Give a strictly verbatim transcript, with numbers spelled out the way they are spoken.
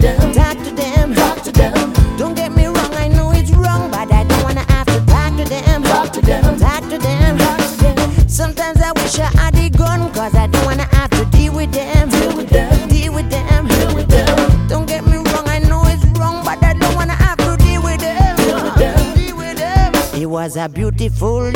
them, talk to them, talk to them, don't get me wrong, I know it's wrong, but I don't wanna have to talk to them, talk to them, talk to them, talk to them, sometimes I wish I had a gun, cause I don't wanna have to deal with them, deal with them, deal with them, deal with them, don't get me wrong, I know it's wrong, but I don't wanna have to deal with them, deal with them. deal with them. It was a beautiful